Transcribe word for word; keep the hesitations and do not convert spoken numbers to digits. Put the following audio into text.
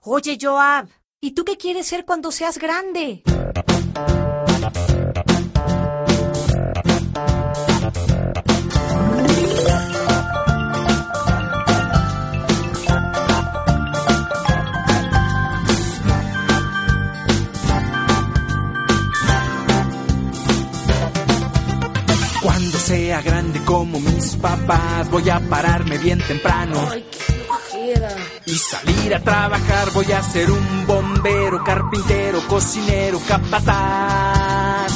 Oye, Joab, ¿y tú qué quieres ser cuando seas grande? Cuando sea grande como mis papás, voy a pararme bien temprano. Ay, qué flojera. Y salir a trabajar, voy a ser un bombero, carpintero, cocinero, capataz.